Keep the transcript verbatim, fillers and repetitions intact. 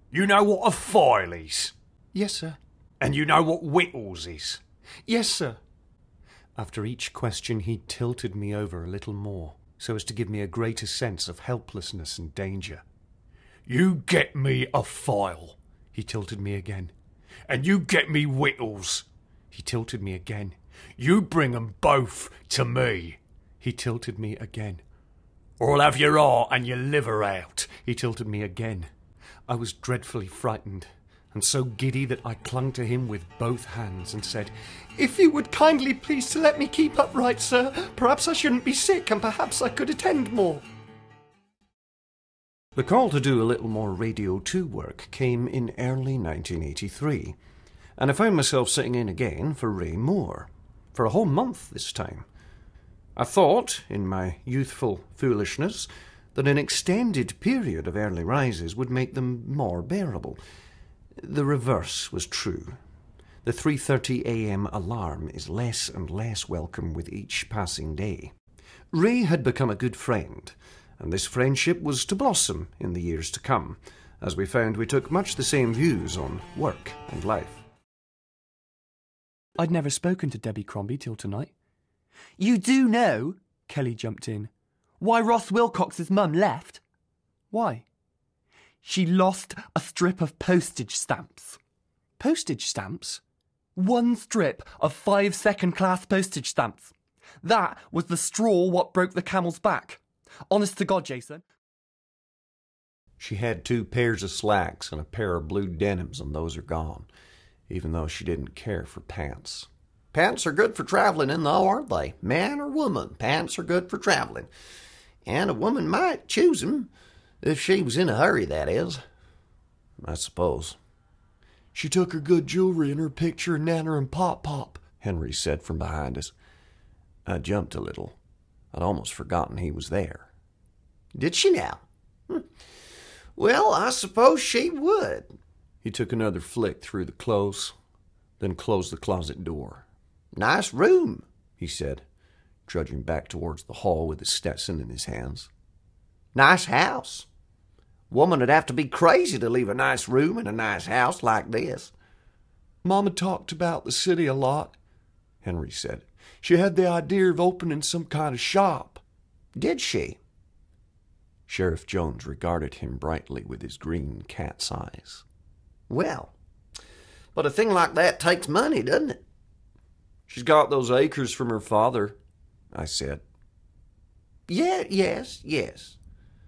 You know what a foil is? Yes, sir. And you know what whittles is? Yes, sir. After each question he tilted me over a little more, so as to give me a greater sense of helplessness and danger. You get me a foil. He tilted me again. And you get me whittles. He tilted me again. You bring 'em both to me. He tilted me again. Or I'll have your heart and your liver out. He tilted me again. I was dreadfully frightened, and so giddy that I clung to him with both hands and said, "If you would kindly please to let me keep upright, sir, perhaps I shouldn't be sick, and perhaps I could attend more." The call to do a little more Radio two work came in early nineteen eighty-three, and I found myself sitting in again for Ray Moore, for a whole month this time. I thought, in my youthful foolishness, that an extended period of early rises would make them more bearable. The reverse was true. The three thirty a m alarm is less and less welcome with each passing day. Ray had become a good friend, and this friendship was to blossom in the years to come, as we found we took much the same views on work and life. I'd never spoken to Debbie Crombie till tonight. You do know, Kelly jumped in, why Ross Wilcox's mum left? Why? She lost a strip of postage stamps. Postage stamps? One strip of five second-class postage stamps. That was the straw what broke the camel's back. Honest to God, Jason. She had two pairs of slacks and a pair of blue denims, and those are gone, even though she didn't care for pants. Pants are good for traveling in, though, aren't they? Man or woman, pants are good for traveling. And a woman might choose 'em, if she was in a hurry, that is. I suppose. She took her good jewelry and her picture of Nana and Pop-Pop, Henry said from behind us. I jumped a little. I'd almost forgotten he was there. Did she now? Hm. Well, I suppose she would. He took another flick through the clothes, then closed the closet door. Nice room, he said, trudging back towards the hall with his Stetson in his hands. Nice house. Woman would have to be crazy to leave a nice room in a nice house like this. Mama talked about the city a lot, Henry said. She had the idea of opening some kind of shop. Did she? Sheriff Jones regarded him brightly with his green cat's eyes. Well, but a thing like that takes money, doesn't it? She's got those acres from her father, I said. Yeah, yes, yes.